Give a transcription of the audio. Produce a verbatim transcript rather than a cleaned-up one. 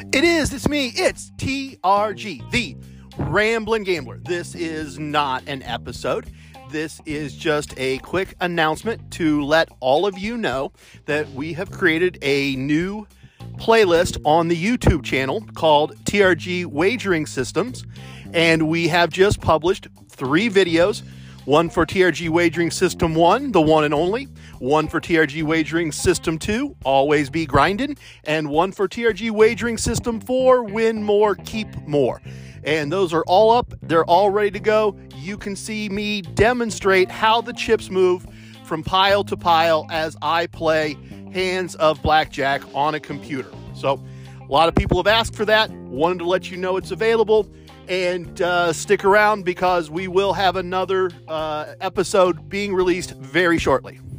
It is, it's me, it's T R G, the Ramblin' Gambler. This is not an episode. This is just a quick announcement to let all of you know that we have created a new playlist on the YouTube channel called T R G Wagering Systems, and we have just published three videos. One for T R G Wagering System one, the one and only. One for T R G Wagering System two, Always Be Grindin'. And one for T R G Wagering System four, Win More, Keep More. And those are all up. They're all ready to go. You can see me demonstrate how the chips move from pile to pile as I play hands of blackjack on a computer. So a lot of people have asked for that. Wanted to let you know it's available. And uh, stick around because we will have another uh, episode being released very shortly.